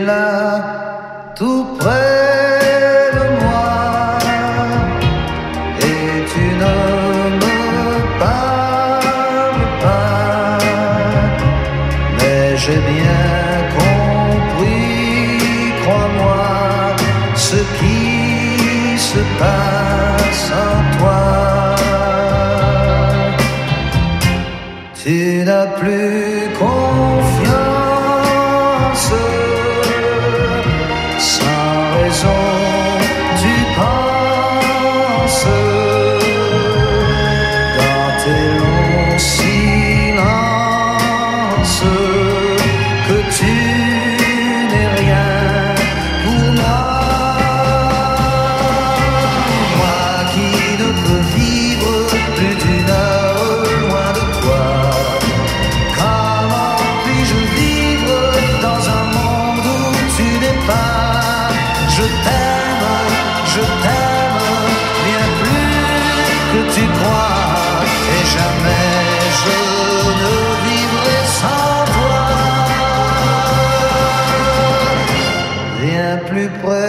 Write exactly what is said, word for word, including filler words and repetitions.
là, tout près de moi, et tu ne me parles pas, mais j'ai bien compris, crois-moi, ce qui se passe en toi. Tu n'as plus confiance, sans raison tu penses, dans tes longs silences, que tu n'es rien pour moi. Moi qui ne peux vivre plus d'une heure loin de toi, comment puis-je vivre dans un monde où tu n'es pas? Je t'aime, je t'aime bien plus que tu crois, et jamais je ne vivrai sans toi. Viens plus près